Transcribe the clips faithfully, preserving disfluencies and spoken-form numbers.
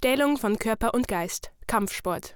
Stählung von Körper und Geist. Kampfsport.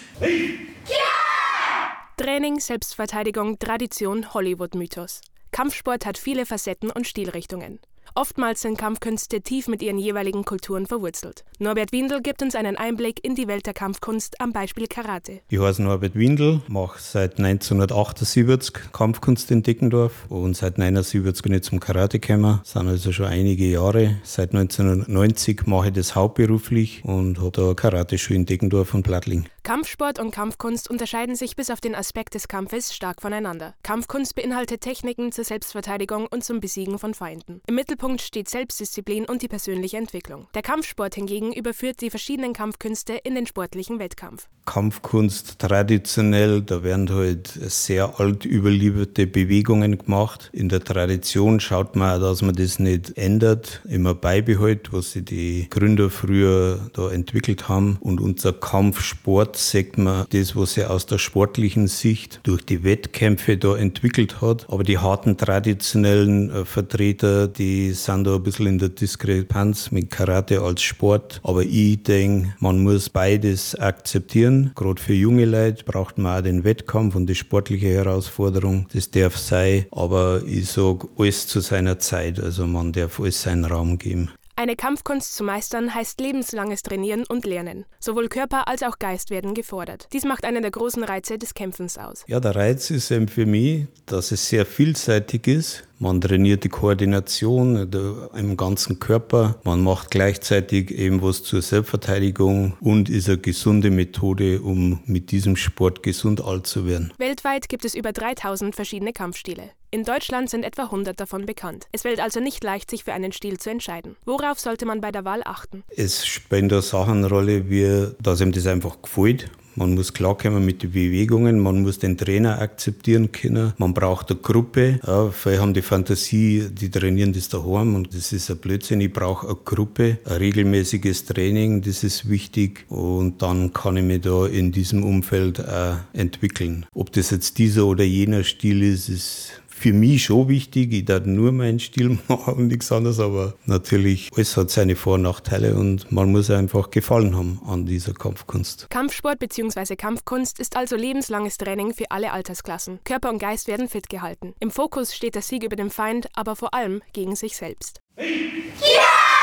Training, Selbstverteidigung, Tradition, Hollywood-Mythos. Kampfsport hat viele Facetten und Stilrichtungen. Oftmals sind Kampfkünste tief mit ihren jeweiligen Kulturen verwurzelt. Norbert Windel gibt uns einen Einblick in die Welt der Kampfkunst am Beispiel Karate. Ich heiße Norbert Windel, mache seit neunzehnhundertachtundsiebzig Kampfkunst in Deggendorf und seit neunundsiebzig bin ich zum Karate gekommen. Das sind also schon einige Jahre. Seit neunzehnhundertneunzig mache ich das hauptberuflich und habe da Karateschule in Deggendorf und Plattling. Kampfsport und Kampfkunst unterscheiden sich bis auf den Aspekt des Kampfes stark voneinander. Kampfkunst beinhaltet Techniken zur Selbstverteidigung und zum Besiegen von Feinden. Im Mittelpunkt steht Selbstdisziplin und die persönliche Entwicklung. Der Kampfsport hingegen überführt die verschiedenen Kampfkünste in den sportlichen Wettkampf. Kampfkunst traditionell, da werden halt sehr alt überlieferte Bewegungen gemacht. In der Tradition schaut man auch, dass man das nicht ändert, immer beibehält, was sich die Gründer früher da entwickelt haben. Und unser Kampfsport sagt man das, was sich aus der sportlichen Sicht durch die Wettkämpfe da entwickelt hat. Aber die harten traditionellen äh, Vertreter, die sind da ein bisschen in der Diskrepanz mit Karate als Sport. Aber ich denke, man muss beides akzeptieren. Gerade für junge Leute braucht man auch den Wettkampf und die sportliche Herausforderung. Das darf sein, aber ich sage, alles zu seiner Zeit. Also man darf alles seinen Raum geben. Eine Kampfkunst zu meistern heißt lebenslanges Trainieren und Lernen. Sowohl Körper als auch Geist werden gefordert. Dies macht einen der großen Reize des Kämpfens aus. Ja, der Reiz ist eben für mich, dass es sehr vielseitig ist. Man trainiert die Koordination im ganzen Körper. Man macht gleichzeitig eben was zur Selbstverteidigung und ist eine gesunde Methode, um mit diesem Sport gesund alt zu werden. Weltweit gibt es über dreitausend verschiedene Kampfstile. In Deutschland sind etwa hundert davon bekannt. Es fällt also nicht leicht, sich für einen Stil zu entscheiden. Worauf sollte man bei der Wahl achten? Es spielen da Sachen eine Rolle, wie, dass ihm das einfach gefällt. Man muss klarkommen mit den Bewegungen, man muss den Trainer akzeptieren können. Man braucht eine Gruppe. Ja, viele haben die Fantasie, die trainieren das daheim und das ist ein Blödsinn. Ich brauche eine Gruppe, ein regelmäßiges Training, das ist wichtig. Und dann kann ich mich da in diesem Umfeld auch entwickeln. Ob das jetzt dieser oder jener Stil ist, ist für mich schon wichtig. Ich darf nur meinen Stil machen und nichts anderes, aber natürlich, alles hat seine Vor- und Nachteile und man muss einfach Gefallen haben an dieser Kampfkunst. Kampfsport bzw. Kampfkunst ist also lebenslanges Training für alle Altersklassen. Körper und Geist werden fit gehalten. Im Fokus steht der Sieg über den Feind, aber vor allem gegen sich selbst. Ja!